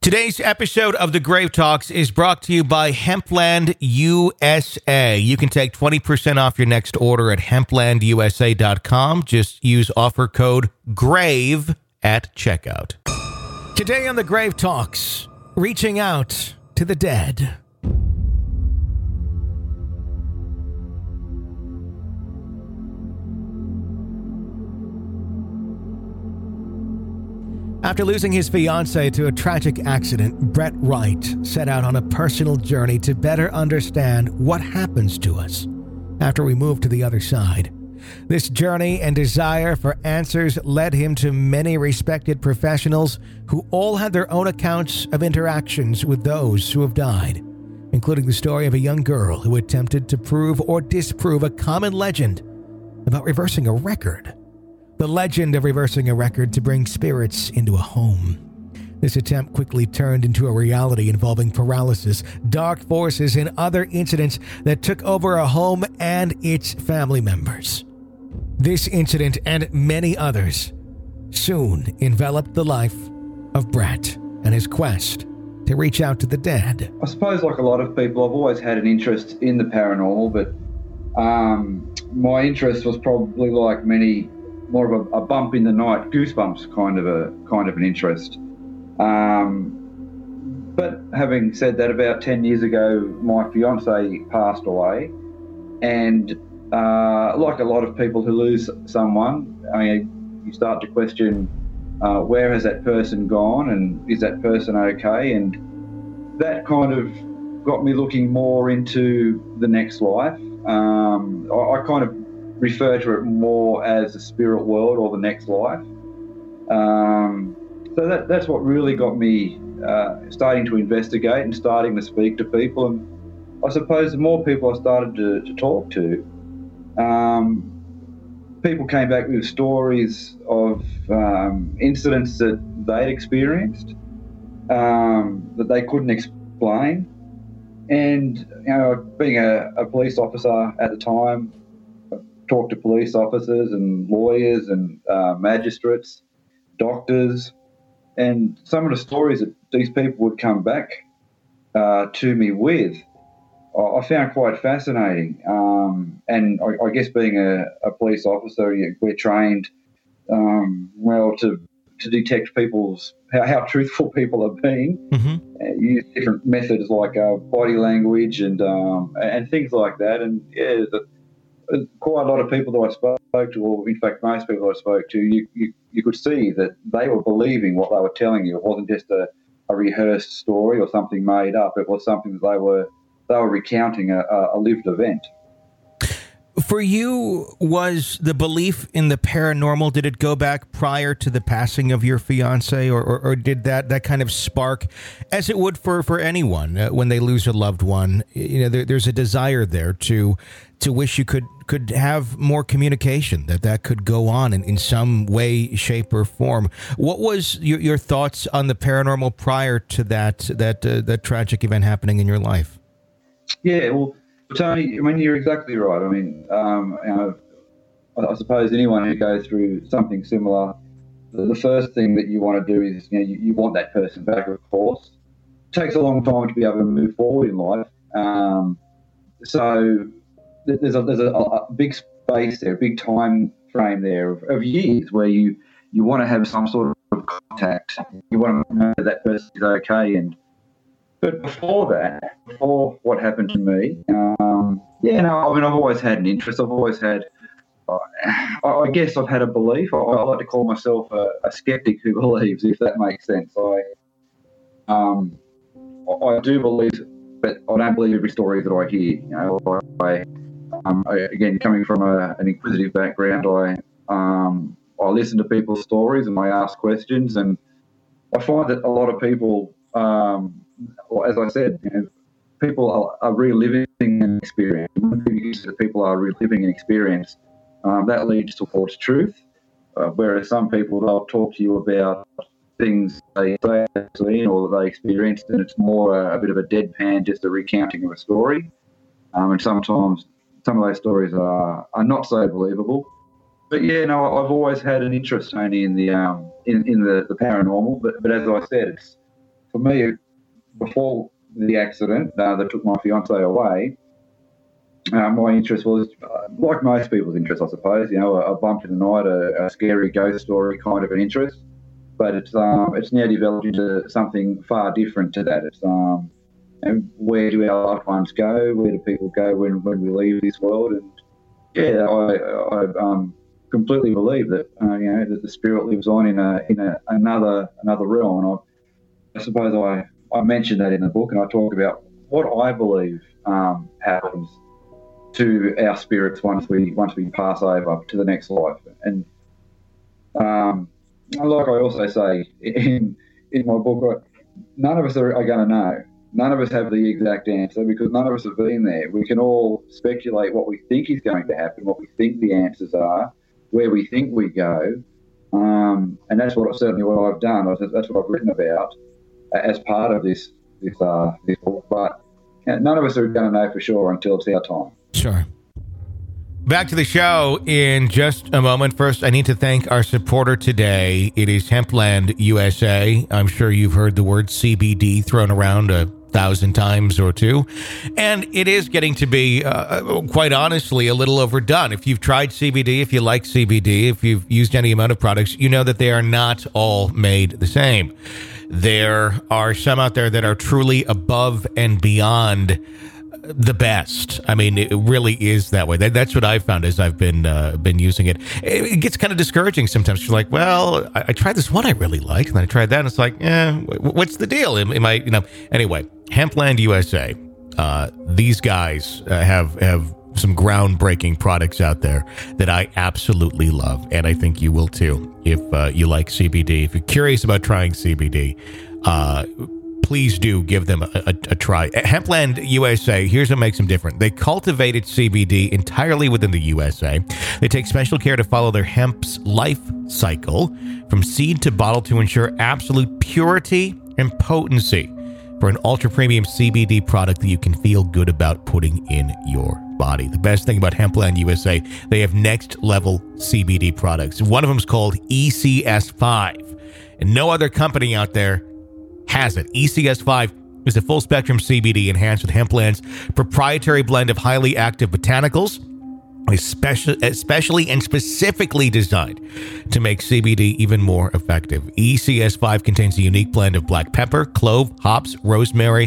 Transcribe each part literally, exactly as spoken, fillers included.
Today's episode of The Grave Talks is brought to you by Hempland U S A. You can take twenty percent off your next order at hempland u s a dot com. Just use offer code GRAVE at checkout. Today on The Grave Talks, reaching out to the dead. After losing his fiancée to a tragic accident, Brett Wright set out on a personal journey to better understand what happens to us after we move to the other side. This journey and desire for answers led him to many respected professionals who all had their own accounts of interactions with those who have died, including the story of a young girl who attempted to prove or disprove a common legend about reversing a record. The legend of reversing a record to bring spirits into a home. This attempt quickly turned into a reality involving paralysis, dark forces, and other incidents that took over a home and its family members. This incident and many others soon enveloped the life of Brett and his quest to reach out to the dead. I suppose, like a lot of people, I've always had an interest in the paranormal, but um, my interest was probably like many, more of a, a bump in the night, goosebumps kind of a kind of an interest. Um, but having said that, about ten years ago, my fiance passed away, and uh, like a lot of people who lose someone, I mean, you start to question uh, where has that person gone, and is that person okay? And that kind of got me looking more into the next life. Um, I, I kind of refer to it more as the spirit world or the next life. Um, so that, that's what really got me uh, starting to investigate and starting to speak to people. And I suppose the more people I started to, to talk to, um, people came back with stories of um, incidents that they'd experienced um, that they couldn't explain. And, you know, being a, a police officer at the time, talked to police officers and lawyers and uh, magistrates, doctors, and some of the stories that these people would come back uh, to me with, I found quite fascinating. Um, and I, I guess being a, a police officer, we're trained um, well to to detect people's how, how truthful people are being. Mm-hmm. Uh, use different methods like uh, body language and um, and things like that. And yeah, the, quite a lot of people that I spoke to, or in fact most people I spoke to, you, you, you could see that they were believing what they were telling you. It wasn't just a, a rehearsed story or something made up. It was something that they were they were recounting a, a lived event. For you, was the belief in the paranormal, did it go back prior to the passing of your fiance, or, or, or did that, that kind of spark, as it would for, for anyone uh, when they lose a loved one? You know, there, there's a desire there to to wish you could, could have more communication, that that could go on in, in some way, shape, or form. What was your, your thoughts on the paranormal prior to that that uh, that tragic event happening in your life? Yeah, well, Tony, I mean, you're exactly right. I mean, um, you know, I, I suppose anyone who goes through something similar, the, the first thing that you want to do is, you know, you, you want that person back, of course. It takes a long time to be able to move forward in life. Um, so there's a there's a, a big space there, a big time frame there of, of years where you, you want to have some sort of contact. You want to know that that person is okay. And But before that, before what happened to me, um, yeah, no, I mean, I've always had an interest. I've always had, uh, I, I guess I've had a belief. I, I like to call myself a, a skeptic who believes, if that makes sense. I, um, I, I do believe, but I don't believe every story that I hear. You know, I, um, I again, coming from a, an inquisitive background, I, um, I listen to people's stories and I ask questions, and I find that a lot of people. Um, Well, as I said, you know, people are, are reliving an experience. When people are reliving an experience, um, that leads towards truth. Uh, whereas some people, they'll talk to you about things they say or that they experienced, and it's more a, a bit of a deadpan, just a recounting of a story. Um, and sometimes some of those stories are, are not so believable. But yeah, no, I've always had an interest, Tony, in the um, in, in the, the paranormal. But but as I said, it's for me, before the accident uh, that took my fiance away, uh, my interest was, uh, like most people's interest, I suppose, you know, a, a bump in the night, a, a scary ghost story kind of an interest. But it's um, it's now developed into something far different to that. It's um, and where do our loved ones go? Where do people go when, when we leave this world? And yeah, I, I um, completely believe that uh, you know that the spirit lives on in a in a, another another realm. And I, I suppose I, I mentioned that in the book, and I talk about what I believe um, happens to our spirits once we once we pass over to the next life. And um, like I also say in in my book, none of us are, are going to know. None of us have the exact answer because none of us have been there. We can all speculate what we think is going to happen, what we think the answers are, where we think we go, um, and that's what certainly what I've done. That's what I've written about as part of this this uh, this book. But you know, none of us are going to know for sure until it's our time. Sure. Back to the show in just a moment. First, I need to thank our supporter today. It is Hempland U S A. I'm sure you've heard the word C B D thrown around a thousand times or two, and it is getting to be, uh, quite honestly, a little overdone. If you've tried C B D, if you like C B D, if you've used any amount of products, you know that they are not all made the same. There are some out there that are truly above and beyond the best. I mean, it really is that way. That, that's what I've found as I've been uh, been using it. It, it gets kind of discouraging sometimes. You're like, well, I, I tried this one I really liked, and then I tried that, and it's like, eh, what's the deal? Am, am I, you know? Anyway, Hempland U S A. Uh, these guys uh, have have some groundbreaking products out there that I absolutely love, and I think you will too if uh, you like C B D. If you're curious about trying C B D, uh, please do give them a, a, a try. At Hempland U S A, here's what makes them different. They cultivated C B D entirely within the U S A. They take special care to follow their hemp's life cycle from seed to bottle to ensure absolute purity and potency for an ultra-premium C B D product that you can feel good about putting in your body. The best thing about Hempland U S A, they have next-level C B D products. One of them is called E C S five, and no other company out there has it. E C S five is a full-spectrum C B D enhanced with Hempland's proprietary blend of highly active botanicals, especially, especially and specifically designed to make C B D even more effective. E C S five contains a unique blend of black pepper, clove, hops, rosemary,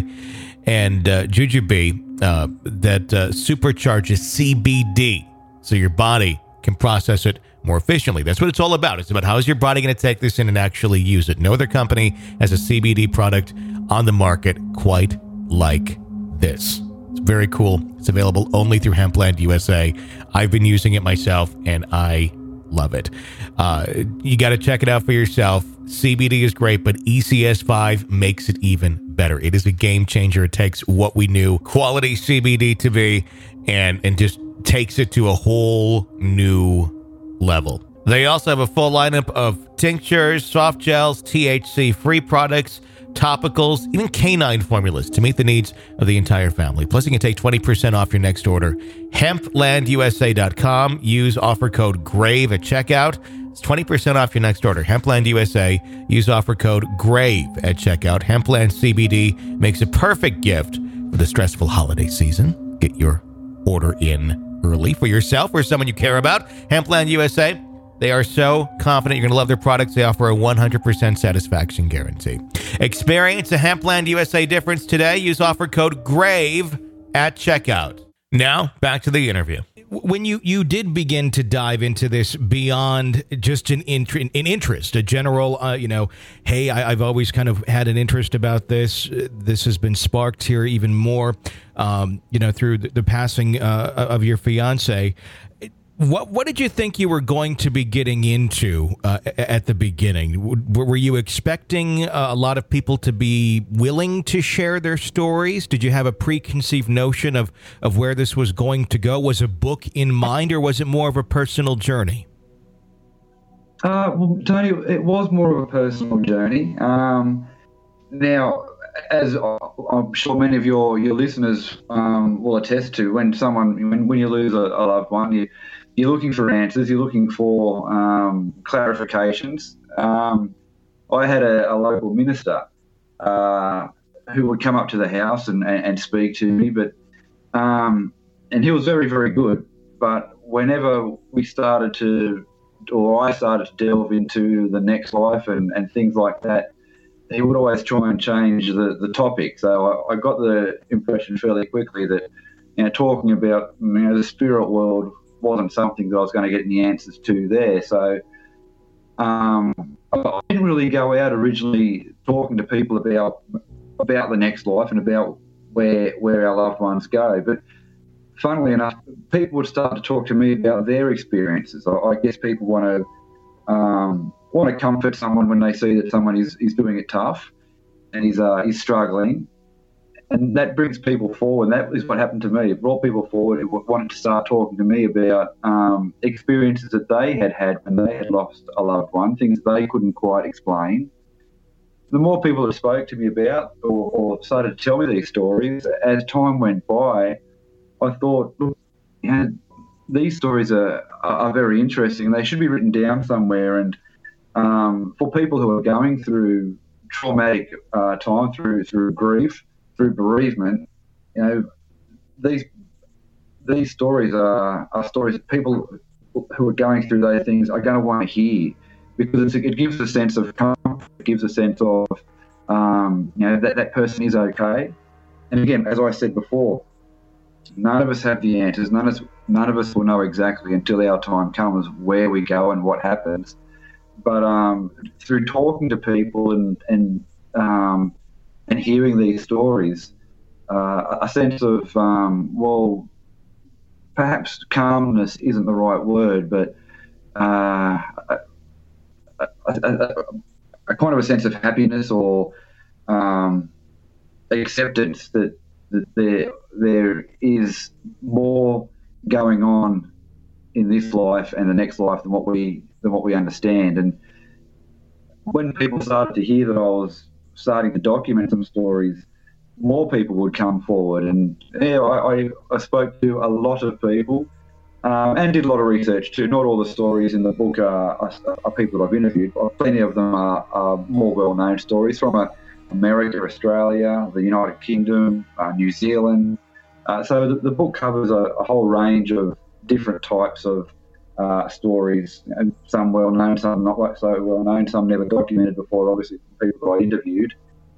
and uh, jujube uh, that uh, supercharges C B D so your body can process it more efficiently. That's what it's all about. It's about how is your body going to take this in and actually use it. No other company has a C B D product on the market quite like this. It's very cool. It's available only through Hempland U S A. I've been using it myself, and I love it. Uh, you got to check it out for yourself. C B D is great, but E C S five makes it even better. It is a game changer. It takes what we knew quality C B D to be and, and just takes it to a whole new level. They also have a full lineup of tinctures, soft gels, T H C-free products, topicals, even canine formulas to meet the needs of the entire family. Plus, you can take twenty percent off your next order. hempland u s a dot com. Use offer code GRAVE at checkout. It's twenty percent off your next order. Hempland U S A. Use offer code GRAVE at checkout. Hempland C B D makes a perfect gift for the stressful holiday season. Get your order in early for yourself or someone you care about. Hempland U S A. They are so confident you're going to love their products. They offer a one hundred percent satisfaction guarantee. Experience a Hempland U S A difference today. Use offer code GRAVE at checkout. Now, back to the interview. When you, you did begin to dive into this beyond just an, int- an interest, a general, uh, you know, hey, I, I've always kind of had an interest about this. This has been sparked here even more, um, you know, through the, the passing uh, of your fiance. What what did you think you were going to be getting into uh, at the beginning? Were you expecting a lot of people to be willing to share their stories? Did you have a preconceived notion of, of where this was going to go? Was a book in mind, or was it more of a personal journey? Uh, well, Tony, it was more of a personal journey. Um, now, as I'm sure many of your, your listeners um, will attest to, when someone when, when you lose a, a loved one, you You're looking for answers. You're looking for um, clarifications. Um, I had a, a local minister uh, who would come up to the house and, and, and speak to me. But um, and he was very, very good. But whenever we started to, or I started to delve into the next life and, and things like that, he would always try and change the, the topic. So I, I got the impression fairly quickly that, you know, talking about, you know, the spirit world wasn't something that I was going to get any answers to there. So um, I didn't really go out originally talking to people about about the next life and about where where our loved ones go. But funnily enough, people would start to talk to me about their experiences. I, I guess people want to um, want to comfort someone when they see that someone is, is doing it tough and is uh, is struggling. And that brings people forward. That is what happened to me. It brought people forward who wanted to start talking to me about um, experiences that they had had when they had lost a loved one, things they couldn't quite explain. The more people that spoke to me about or, or started to tell me these stories, as time went by, I thought, look, you know, these stories are, are very interesting and they should be written down somewhere. And um, for people who are going through traumatic uh, time, through through grief, through bereavement, you know, these these stories are, are stories that people who are going through those things are going to want to hear, because it's, it gives a sense of comfort, it gives a sense of, um, you know, that that person is okay. And again, as I said before, none of us have the answers. None of us, none of us will know exactly until our time comes where we go and what happens. But um, through talking to people and and um, and hearing these stories, uh, a sense of, um, well, perhaps calmness isn't the right word, but uh, a, a, a, a kind of a sense of happiness or um, acceptance that, that there there is more going on in this life and the next life than what we than what we understand. And when people started to hear that I was starting to document some stories, more people would come forward. And yeah, I, I, I spoke to a lot of people um, and did a lot of research too. Not all the stories in the book are, are, are people that I've interviewed. Plenty of them are, are more well-known stories from uh, America, Australia, the United Kingdom, uh, New Zealand. Uh, so the, the book covers a, a whole range of different types of uh, stories, and some well-known, some not like so well-known, some never documented before, obviously, people I interviewed.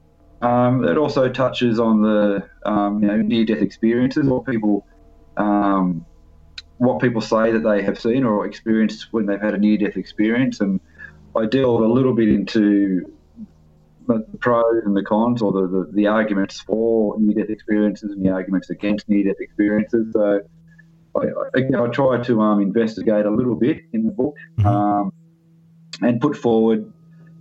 Um, it also touches on the um, you know, near-death experiences, what people um, what people say that they have seen or experienced when they've had a near-death experience. And I delve a little bit into the pros and the cons, or the, the, the arguments for near-death experiences and the arguments against near-death experiences. So I, I, I try to um, investigate a little bit in the book um, and put forward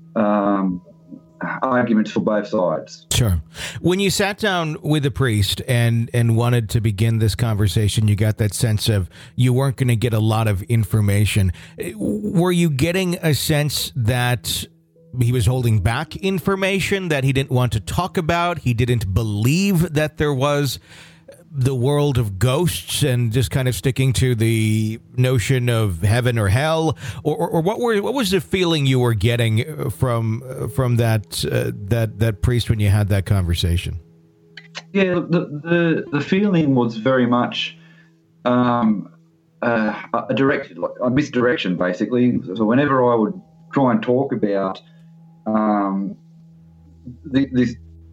um, arguments for both sides. Sure. When you sat down with a priest and, and wanted to begin this conversation, you got that sense of you weren't going to get a lot of information. Were you getting a sense that he was holding back information that he didn't want to talk about? He didn't believe that there was the world of ghosts and just kind of sticking to the notion of heaven or hell, or, or, or what were what was the feeling you were getting from from that uh, that that priest when you had that conversation? Yeah, the the, the feeling was very much um, uh, a direct a misdirection, basically. So whenever I would try and talk about um, the, this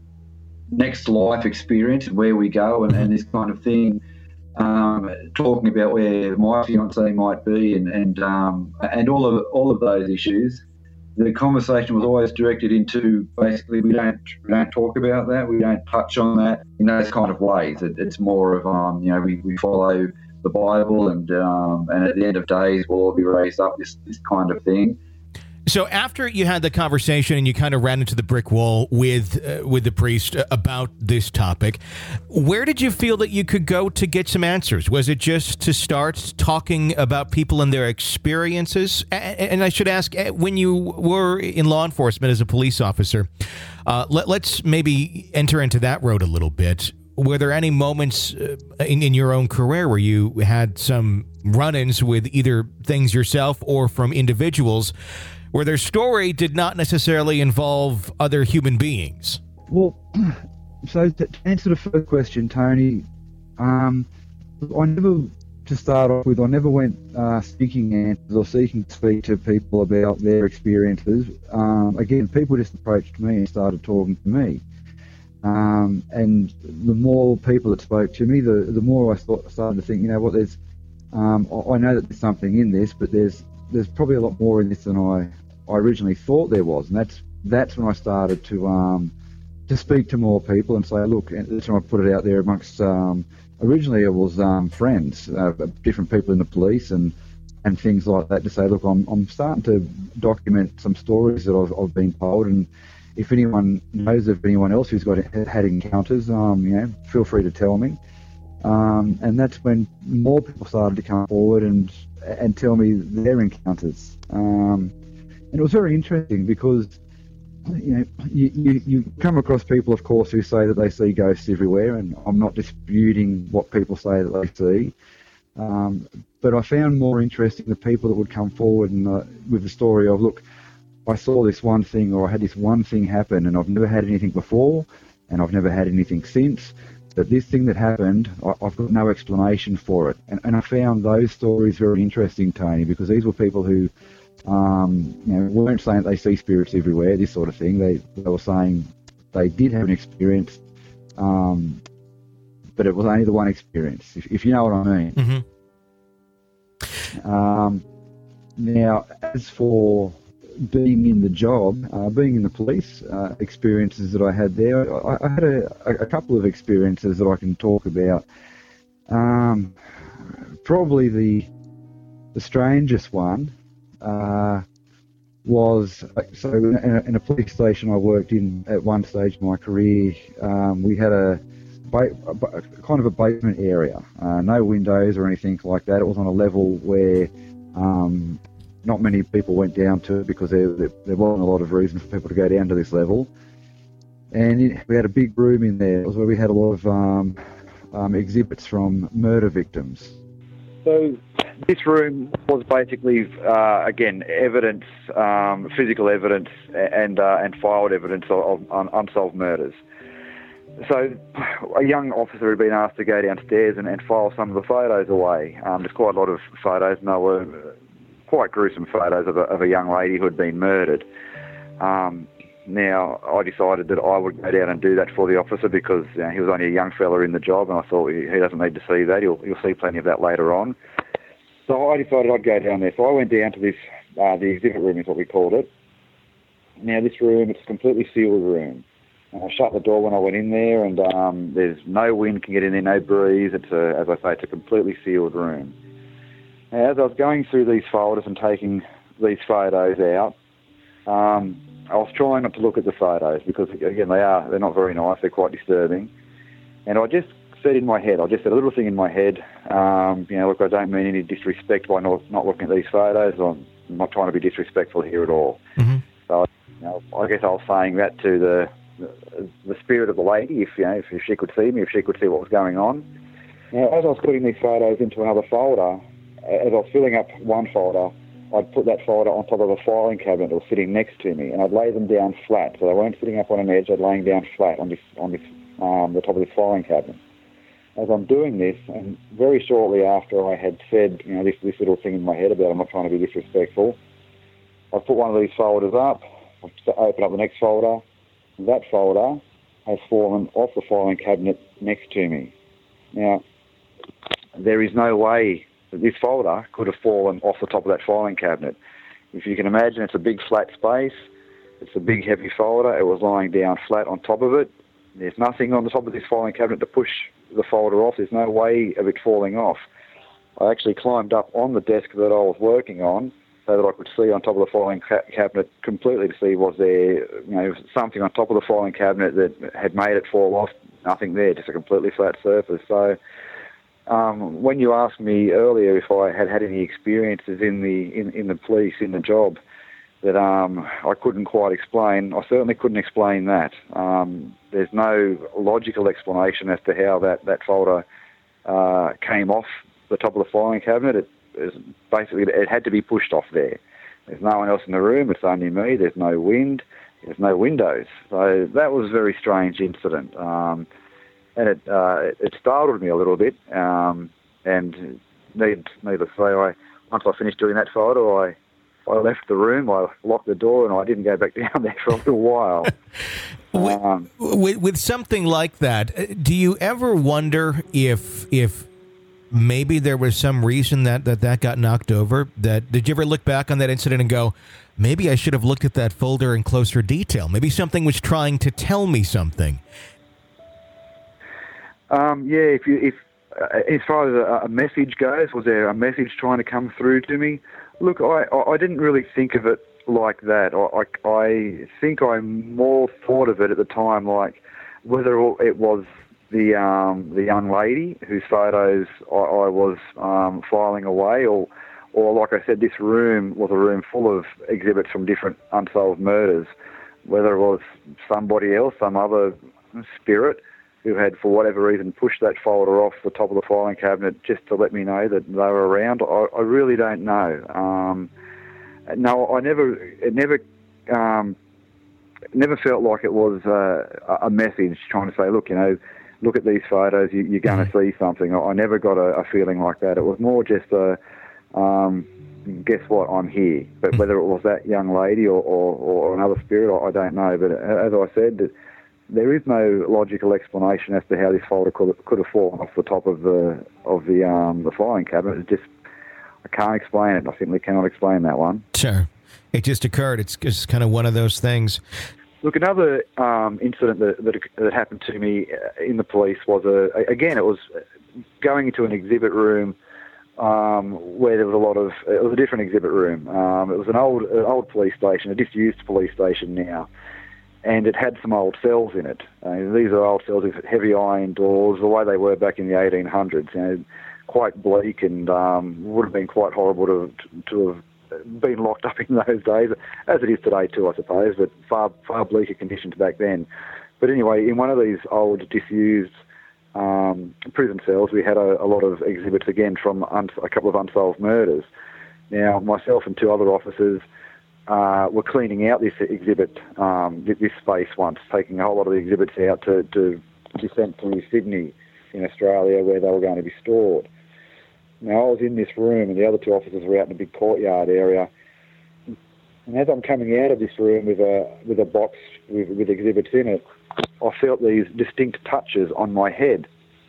next life experience, where we go and, and this kind of thing, um, talking about where my fiance might be and and um, and all of all of those issues, the conversation was always directed into basically we don't we don't talk about that, we don't touch on that in those kind of ways. It, it's more of um, you know we, we follow the Bible and um, and at the end of days we'll all be raised up, this this kind of thing. So after you had the conversation and you kind of ran into the brick wall with uh, with the priest about this topic, where did you feel that you could go to get some answers? Was it just to start talking about people and their experiences? And I should ask, when you were in law enforcement as a police officer, uh, let, let's maybe enter into that road a little bit. Were there any moments uh, in, in your own career where you had some run-ins with either things yourself or from individuals where their story did not necessarily involve other human beings? Well, so to answer the first question, Tony, um, I never, to start off with, I never went uh, seeking answers or seeking to speak to people about their experiences. Um, again, people just approached me and started talking to me. Um, and the more people that spoke to me, the the more I thought, started to think, you know what, there's, um, I, I know that there's something in this, but there's there's probably a lot more in this than I, I originally thought there was. And that's that's when I started to um, to speak to more people and say, look, and that's when I put it out there amongst, um, originally it was um, friends, uh, different people in the police and, and things like that, to say, look, I'm I'm starting to document some stories that I've, I've been told, and if anyone knows of anyone else who's got had encounters, um, you know, feel free to tell me. Um, and that's when more people started to come forward and and tell me their encounters. Um, and it was very interesting because, you know, you, you, you come across people, of course, who say that they see ghosts everywhere, and I'm not disputing what people say that they see. Um, but I found more interesting the people that would come forward and, uh, with the story of, look, I saw this one thing, or I had this one thing happen, and I've never had anything before, and I've never had anything since. But this thing that happened, I, I've got no explanation for it. And, and I found those stories very interesting, Tony, because these were people who, um, you know, weren't saying that they see spirits everywhere, this sort of thing. They they were saying they did have an experience, um, but it was only the one experience, if, if you know what I mean. Mm-hmm. Um, now, as for being in the job, uh, being in the police, uh, experiences that I had there, I, I had a, a couple of experiences that I can talk about. Um, probably the the strangest one uh, was, so in a, in a police station I worked in at one stage of my career, um, we had a, ba- a kind of a basement area, uh, no windows or anything like that. It was on a level where um, not many people went down to it because there, there, there wasn't a lot of reason for people to go down to this level. And it, we had a big room in there. It was where we had a lot of um, um, exhibits from murder victims. So this room was basically, uh, again, evidence, um, physical evidence and uh, and filed evidence of, of unsolved murders. So a young officer had been asked to go downstairs and, and file some of the photos away. Um, there's quite a lot of photos, and they were quite gruesome photos of a, of a young lady who had been murdered. Um, now, I decided that I would go down and do that for the officer because, you know, he was only a young fella in the job, and I thought he, he doesn't need to see that. He'll, he'll see plenty of that later on. So I decided I'd go down there. So I went down to this, uh, the exhibit room is what we called it. Now, this room, it's a completely sealed room. I shut the door when I went in there, and um, there's no wind can get in there, no breeze. It's a, as I say, it's a completely sealed room. Now, as I was going through these folders and taking these photos out, um, I was trying not to look at the photos because, again, they are they're not very nice. They're quite disturbing. And I just said in my head, I just said a little thing in my head. Um, you know, look, I don't mean any disrespect by not not looking at these photos. I'm not trying to be disrespectful here at all. Mm-hmm. So, you know, I guess I was saying that to the. The, the spirit of the lady, if you know, if, if she could see me, if she could see what was going on. Now, as I was putting these photos into another folder, as I was filling up one folder, I'd put that folder on top of a filing cabinet that was sitting next to me, and I'd lay them down flat, so they weren't sitting up on an edge. I'd laying down flat on this on this um, the top of this filing cabinet. As I'm doing this, and very shortly after I had said, you know, this this little thing in my head about I'm not trying to be disrespectful, I put one of these folders up. I open up the next folder. That folder has fallen off the filing cabinet next to me. Now, there is no way that this folder could have fallen off the top of that filing cabinet. If you can imagine, it's a big flat space. It's a big heavy folder. It was lying down flat on top of it. There's nothing on the top of this filing cabinet to push the folder off. There's no way of it falling off. I actually climbed up on the desk that I was working on so that I could see on top of the filing ca- cabinet completely to see was there, you know, something on top of the filing cabinet that had made it fall off. Nothing there, just a completely flat surface. So um, when you asked me earlier if I had had any experiences in the in, in the police, in the job, that um, I couldn't quite explain, I certainly couldn't explain that. Um, there's no logical explanation as to how that, that folder uh, came off the top of the filing cabinet. It, Basically, it had to be pushed off there. There's no one else in the room. It's only me. There's no wind. there's no windows. So that was a very strange incident. Um, and it, uh, it it startled me a little bit. Um, and need, needless to say, I, once I finished doing that photo, I, I left the room, I locked the door, and I didn't go back down there for a little while. um, with, with something like that, do you ever wonder if if maybe there was some reason that, that that got knocked over? That did you ever look back on that incident and go, maybe I should have looked at that folder in closer detail? Maybe something was trying to tell me something. Um, yeah, if you if uh, as far as a, a message goes, was there a message trying to come through to me? Look, I I didn't really think of it like that. I I, I think I more thought of it at the time like whether it was the um, the young lady whose photos I, I was um, filing away, or or like I said, this room was a room full of exhibits from different unsolved murders. Whether it was somebody else, some other spirit who had, for whatever reason, pushed that folder off the top of the filing cabinet just to let me know that they were around, I, I really don't know. Um, no, I never, it never, um, never felt like it was uh, a message trying to say, look, you know, look at these photos, you, you're going to see something. I, I never got a, a feeling like that. It was more just a, um, guess what, I'm here. But whether it was that young lady or, or, or another spirit, I, I don't know. But as I said, there is no logical explanation as to how this folder could could have fallen off the top of the of the um, the filing cabinet. It just I can't explain it. I simply cannot explain that one. Sure, it just occurred. It's just kind of one of those things. Look, another um, incident that, that that happened to me in the police was a again it was going into an exhibit room um, where there was a lot of it was a different exhibit room. Um, it was an old an old police station, a disused police station now. And it had some old cells in it. Uh, these are old cells with heavy iron doors, the way they were back in the eighteen hundreds. You know, quite bleak, and um, would have been quite horrible to to have been locked up in those days, as it is today too, I suppose. But far far bleaker conditions back then. But anyway, in one of these old disused um, prison cells, we had a, a lot of exhibits again from un- a couple of unsolved murders. Now, myself and two other officers Uh, were cleaning out this exhibit, um, this space once, taking a whole lot of the exhibits out to, to be sent to Sydney in Australia where they were going to be stored. Now, I was in this room and the other two officers were out in a big courtyard area. And as I'm coming out of this room with a with a box with, with exhibits in it, I felt these distinct touches on my head.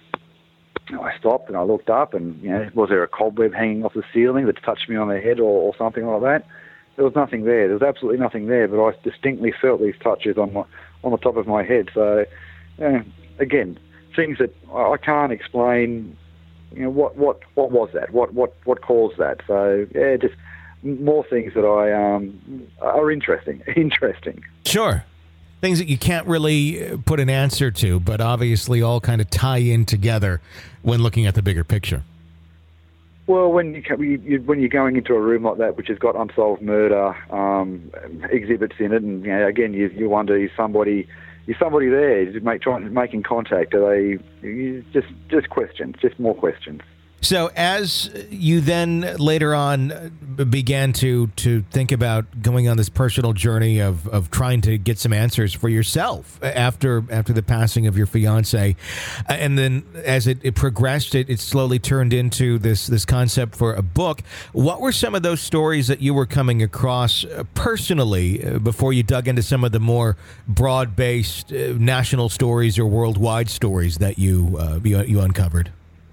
I stopped and I looked up and, you know, was there a cobweb hanging off the ceiling that touched me on the head or, or something like that? There was nothing there. There was absolutely nothing there, but I distinctly felt these touches on my on the top of my head. So, uh, again, things that I can't explain. You know, what what what was that? What what what caused that? So, yeah, just more things that I um are interesting. Interesting. Sure. Things that you can't really put an answer to, but obviously all kind of tie in together when looking at the bigger picture. Well, when you, you when you're going into a room like that, which has got unsolved murder um, exhibits in it, and you know, again, you you wonder is somebody is somebody there? Is it make, trying making contact? Are they just just questions, just more questions? So as you then later on began to to think about going on this personal journey of, of trying to get some answers for yourself after after the passing of your fiance, and then as it, it progressed, it, it slowly turned into this this concept for a book. What were some of those stories that you were coming across personally before you dug into some of the more broad-based national stories or worldwide stories that you uh, you, you uncovered?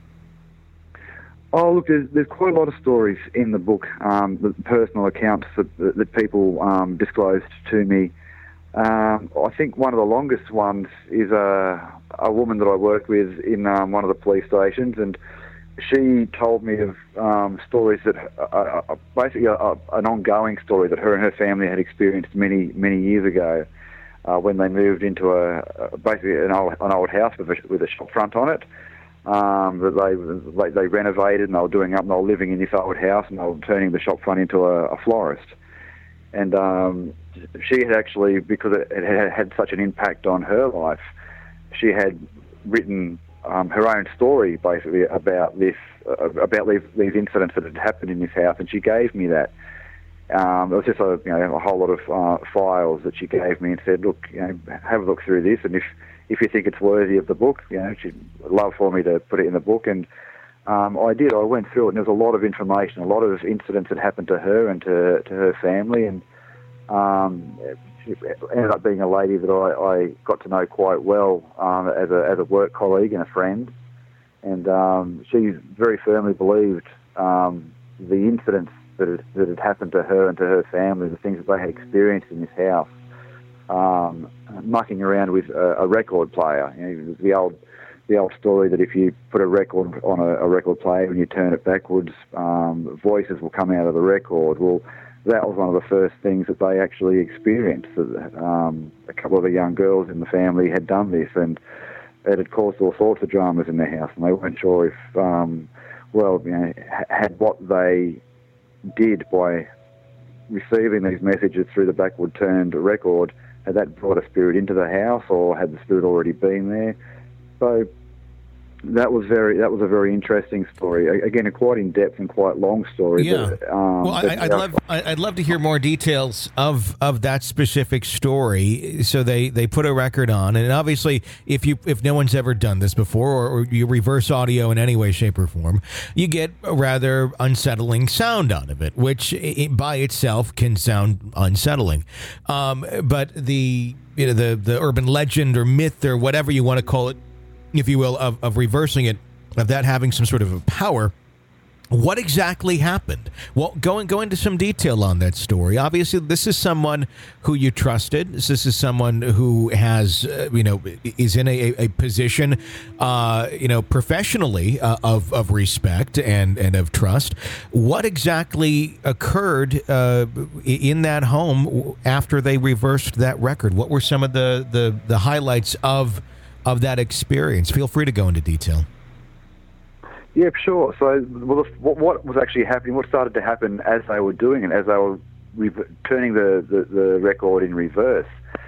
Oh, look, there's, there's quite a lot of stories in the book, um, the personal accounts that, that, that people um, disclosed to me. Um, I think one of the longest ones is a, a woman that I worked with in um, one of the police stations, and she told me of um, stories that, uh, uh, basically a, a, an ongoing story that her and her family had experienced many, many years ago uh, when they moved into a, a basically an old, an old house with a, with a shop front on it. Um, that they, they they renovated and they were doing up and they were living in this old house and they were turning the shop front into a, a florist. And um, she had actually, because it had had such an impact on her life, she had written um, her own story basically about this, uh, about these, these incidents that had happened in this house, and she gave me that. Um, it was just a, you know, a whole lot of uh, files that she gave me and said, look, you know, have a look through this, and if if you think it's worthy of the book, you know, she'd love for me to put it in the book. And um, I did. I went through it, and there was a lot of information, a lot of incidents that happened to her and to to her family, and um, she ended up being a lady that I, I got to know quite well um, as a as a work colleague and a friend. And um, she very firmly believed um, the incidents that had, that had happened to her and to her family, the things that they had experienced in this house, um, mucking around with a, a record player. You know, the old the old story that if you put a record on a, a record player and you turn it backwards, um, voices will come out of the record. Well, that was one of the first things that they actually experienced. Um, a couple of the young girls in the family had done this, and it had caused all sorts of dramas in their house, and they weren't sure if, um, well, you know, had what they did by receiving these messages through the backward turned record, had that brought a spirit into the house, or had the spirit already been there? So that was very that was a very interesting story. Again, a quite in depth and quite long story. Yeah. But, um, well, I, I'd uh, love I'd love to hear more details of, of that specific story. So they, they put a record on, and obviously, if you if no one's ever done this before, or, or you reverse audio in any way, shape, or form, you get a rather unsettling sound out of it, which it, by itself can sound unsettling. Um, but the you know the the urban legend or myth or whatever you want to call it, if you will, of, of reversing it, of that having some sort of a power. What exactly happened? Well, go, go into some detail on that story. Obviously, this is someone who you trusted. This is someone who has, uh, you know, is in a, a position, uh, you know, professionally uh, of, of respect and, and of trust. What exactly occurred uh, in that home after they reversed that record? What were some of the, the, the highlights of of that experience? Feel free to go into detail. Yeah, sure. So well, what, what was actually happening, what started to happen as they were doing it, as they were re- turning the, the, the record in reverse,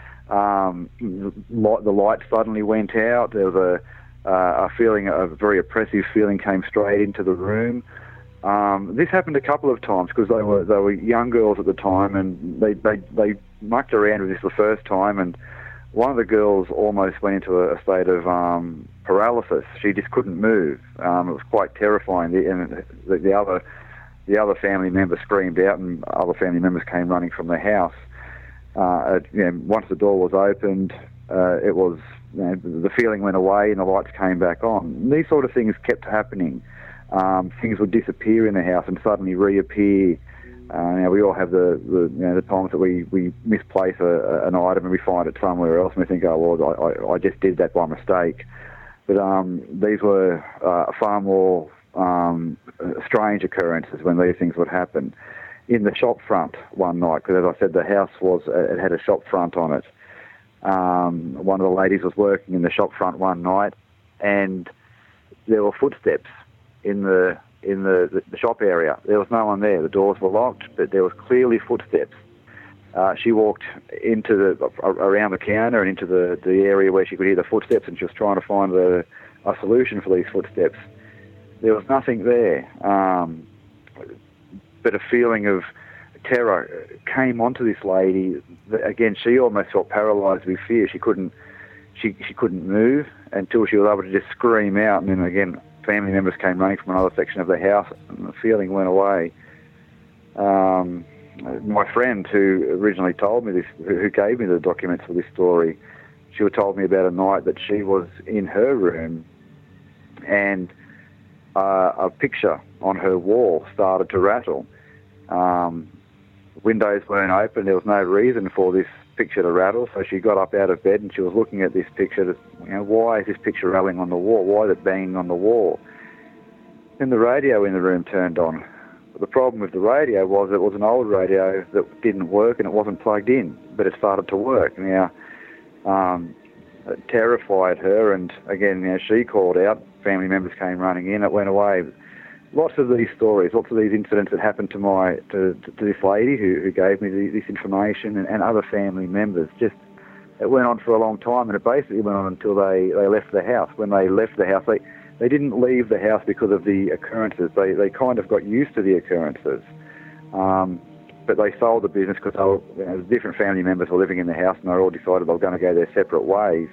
um, the light suddenly went out. There was a, uh, a feeling, a very oppressive feeling came straight into the room. Um, this happened a couple of times because they were they were young girls at the time, and they, they, they mucked around with this the first time, and one of the girls almost went into a, a state of um, paralysis. She just couldn't move. Um, it was quite terrifying. The, and the, the other the other family member screamed out, and other family members came running from the house. Uh, you know, once the door was opened, uh, it was you know, the feeling went away and the lights came back on. And these sort of things kept happening. Um, things would disappear in the house and suddenly reappear. Uh, now we all have the, the you know the times that we, we misplace a, a, an item and we find it somewhere else and we think, oh well, I, I, I just did that by mistake. But um, these were uh, far more um, strange occurrences when these things would happen. In the shop front one night, because as I said, the house was it had a shop front on it. Um, one of the ladies was working in the shop front one night, and there were footsteps in the in the, the shop area. There was no one there. The doors were locked, but there was clearly footsteps. Uh, she walked into the around the counter and into the, the area where she could hear the footsteps, and she was trying to find a, a solution for these footsteps. There was nothing there, um, but a feeling of terror came onto this lady. Again, she almost felt paralysed with fear. She couldn't she she couldn't move until she was able to just scream out, and then again, family members came running from another section of the house, and the feeling went away. Um, my friend who originally told me this, who gave me the documents for this story, she told me about a night that she was in her room, and uh, a picture on her wall started to rattle. Um, windows weren't open. There was no reason for this picture to rattle, so she got up out of bed and she was looking at this picture. To, you know, why is this picture rattling on the wall? Why is it banging on the wall? Then the radio in the room turned on. But the problem with the radio was it was an old radio that didn't work and it wasn't plugged in, but it started to work. Now, um, it terrified her, and again, you know, she called out. Family members came running in. It went away. Lots of these stories, lots of these incidents that happened to my to, to, to this lady who, who gave me the, this information, and, and other family members. Just it went on for a long time, and it basically went on until they, they left the house. When they left the house, they they didn't leave the house because of the occurrences. They they kind of got used to the occurrences. Um, but they sold the business because they were, you know, different family members were living in the house and they all decided they were going to go their separate ways.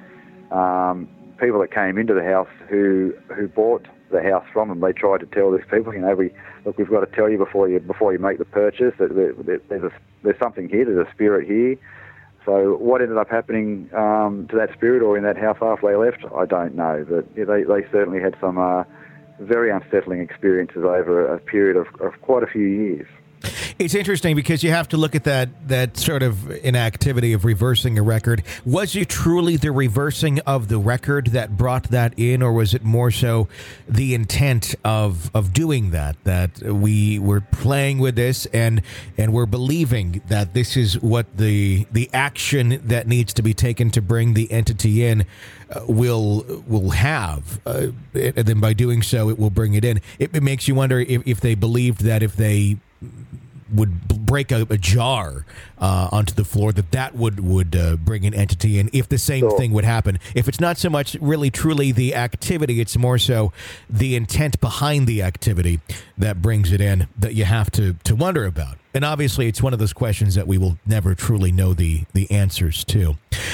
Um, people that came into the house who who bought the house from them, they tried to tell these people, you know, we, look, we've got to tell you before you before you make the purchase that there, there, there's a, there's something here, there's a spirit here. So what ended up happening um, to that spirit or in that house after they left, I don't know. But yeah, they, they certainly had some uh, very unsettling experiences over a period of, of quite a few years. It's interesting because you have to look at that that sort of inactivity of reversing a record. Was it truly the reversing of the record that brought that in, or was it more so the intent of of doing that, that we were playing with this and and we're believing that this is what the the action that needs to be taken to bring the entity in uh, will will have, uh, and then by doing so it will bring it in. It, it makes you wonder if, if they believed that if they would break a, a jar uh, onto the floor, that that would would uh, bring an entity in, if the same sure. thing would happen. If it's not so much really truly the activity, it's more so the intent behind the activity that brings it in, that you have to, to wonder about. And obviously it's one of those questions that we will never truly know the, the answers to.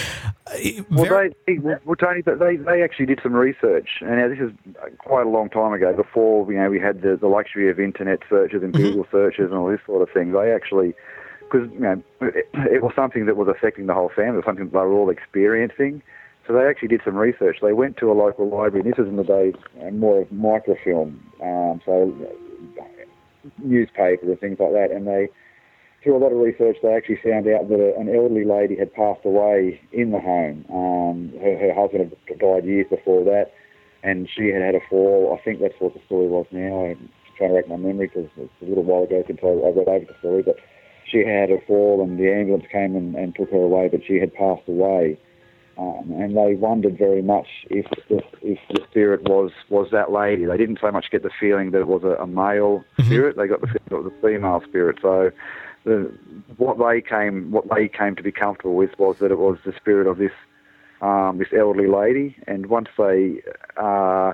Well, Very- they, well, Tony, they they actually did some research, and now this is quite a long time ago. Before you know we had the, the luxury of internet searches and Google mm-hmm. searches and all this sort of thing. They actually, because you know, it, it was something that was affecting the whole family, it was something that they were all experiencing. So they actually did some research. They went to a local library, and this was in the days uh, more of microfilm, um, so uh, newspapers and things like that, and they. Through a lot of research, they actually found out that a, an elderly lady had passed away in the home. Um, her, her husband had died years before that, and she had had a fall. I think that's what the story was now. I'm trying to rack my memory because it's a little while ago since I, I read over the story, but she had a fall and the ambulance came and, and took her away, but she had passed away. Um, and they wondered very much if the, if the spirit was, was that lady. They didn't so much get the feeling that it was a, a male mm-hmm. spirit. They got the feeling it was a female spirit. So the, what they came what they came to be comfortable with was that it was the spirit of this um, this elderly lady. And once they uh,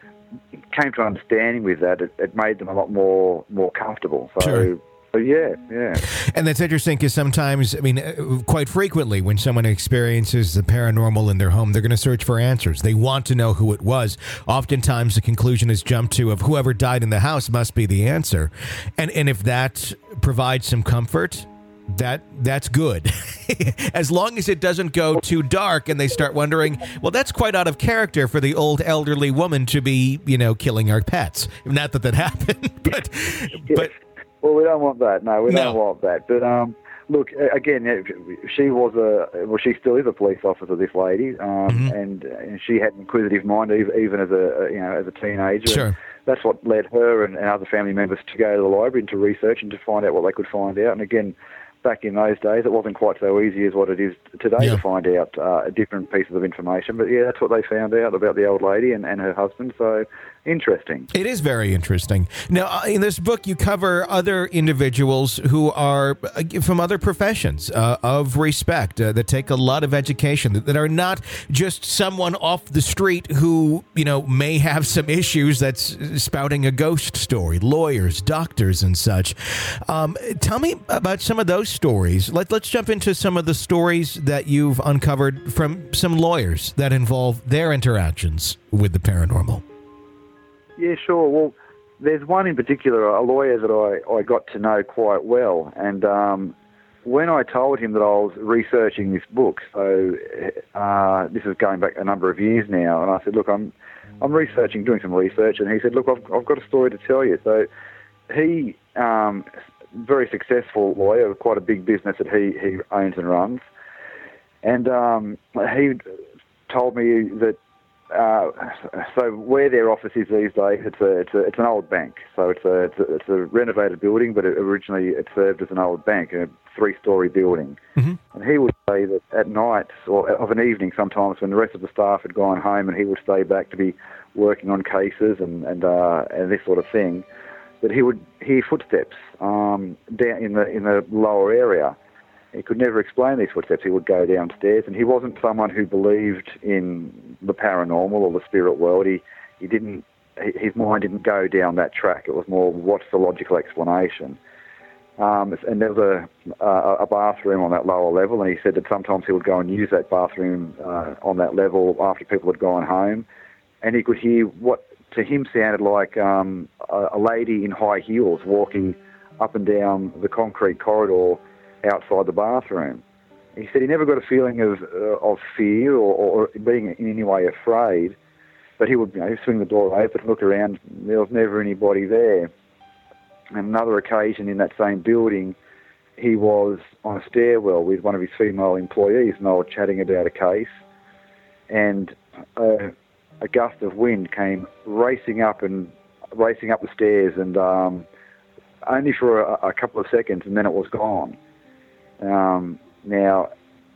came to understanding with that, it, it made them a lot more more comfortable. So. Sure. So yeah, yeah. And that's interesting because sometimes, I mean, quite frequently when someone experiences the paranormal in their home, they're going to search for answers. They want to know who it was. Oftentimes the conclusion is jumped to of whoever died in the house must be the answer. And and if that provides some comfort, that that's good. As long as it doesn't go too dark and they start wondering, well, that's quite out of character for the old elderly woman to be, you know, killing our pets. Not that that happened, but yeah. but Well, we don't want that. No, we no. don't want that. But um, look, again, she was a well, she still is a police officer. This lady, um, mm-hmm. and, and she had an inquisitive mind, even as a you know as a teenager. Sure. And that's what led her and, and other family members to go to the library and to research and to find out what they could find out. And again, back in those days, it wasn't quite so easy as what it is today yeah. to find out uh, different pieces of information. But yeah, that's what they found out about the old lady and, and her husband. So interesting. It is very interesting. Now, in this book, you cover other individuals who are uh, from other professions uh, of respect uh, that take a lot of education, that, that are not just someone off the street who, you know, may have some issues that's spouting a ghost story, lawyers, doctors, and such. Um, tell me about some of those stories. Let, let's jump into some of the stories that you've uncovered from some lawyers that involve their interactions with the paranormal. Yeah, sure. Well, there's one in particular, a lawyer that I, I got to know quite well. And um, when I told him that I was researching this book, so uh, this is going back a number of years now, and I said, look, I'm I'm researching, doing some research, and he said, look, I've, I've got a story to tell you. So he, um, very successful lawyer, quite a big business that he, he owns and runs, and um, he told me that Uh, so where their office is these days, it's a, it's a, it's an old bank. So it's a, it's a it's a renovated building, but it, originally it served as an old bank, a three-story building. Mm-hmm. And he would say that at night or of an evening, sometimes when the rest of the staff had gone home, and he would stay back to be working on cases and and uh, and this sort of thing, that he would hear footsteps um, down in the in the lower area. He could never explain these footsteps. He would go downstairs, and he wasn't someone who believed in the paranormal or the spirit world. He, he didn't. His mind didn't go down that track. It was more, what's the logical explanation? Um, and there was a, a, a bathroom on that lower level, and he said that sometimes he would go and use that bathroom uh, on that level after people had gone home, and he could hear what to him sounded like um, a, a lady in high heels walking up and down the concrete corridor outside the bathroom. He said he never got a feeling of uh, of fear or, or being in any way afraid, but he would, you know, swing the door open, look around, there was never anybody there. On another occasion in that same building, he was on a stairwell with one of his female employees, and they were chatting about a case, and a, a gust of wind came racing up and racing up the stairs, and um, only for a, a couple of seconds, and then it was gone. Um, now,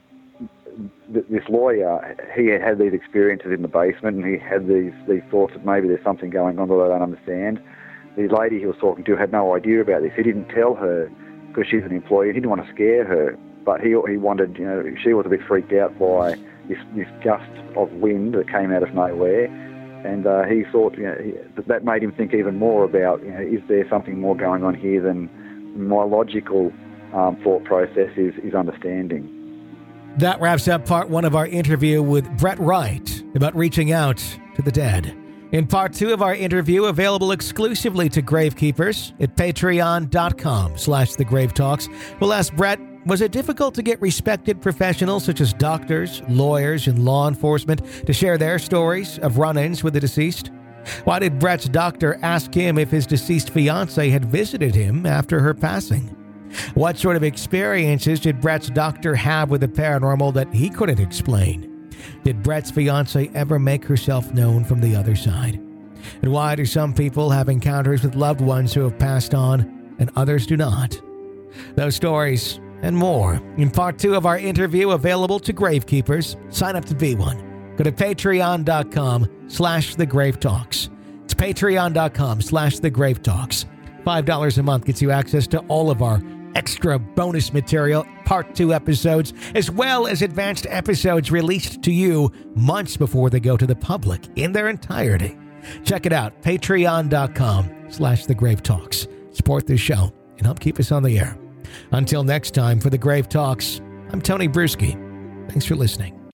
th- this lawyer, he had had these experiences in the basement, and he had these, these thoughts that maybe there's something going on that I don't understand. The lady he was talking to had no idea about this. He didn't tell her because she's an employee. He didn't want to scare her, but he he wanted, you know, she was a bit freaked out by this, this gust of wind that came out of nowhere, and uh, he thought, you know, he, that, that made him think even more about, you know, is there something more going on here than my logical um, thought process is, is understanding. That wraps up part one of our interview with Brett Wright about reaching out to the dead. In part two of our interview, available exclusively to Gravekeepers at patreon.com slash the Grave Talks, we'll ask Brett, was it difficult to get respected professionals such as doctors, lawyers, and law enforcement to share their stories of run-ins with the deceased? Why did Brett's doctor ask him if his deceased fiancée had visited him after her passing? What sort of experiences did Brett's doctor have with the paranormal that he couldn't explain? Did Brett's fiancée ever make herself known from the other side? And why do some people have encounters with loved ones who have passed on and others do not? Those stories and more in part two of our interview, available to Gravekeepers. Sign up to be one. Go to patreon.com slash the Grave Talks. It's patreon.com slash the Grave Talks. five dollars a month gets you access to all of our extra bonus material, part two episodes, as well as advanced episodes released to you months before they go to the public in their entirety. Check it out, patreon.com slash the Grave Talks. Support this show and help keep us on the air. Until next time, for the Grave Talks, I'm Tony Bruschi. Thanks for listening.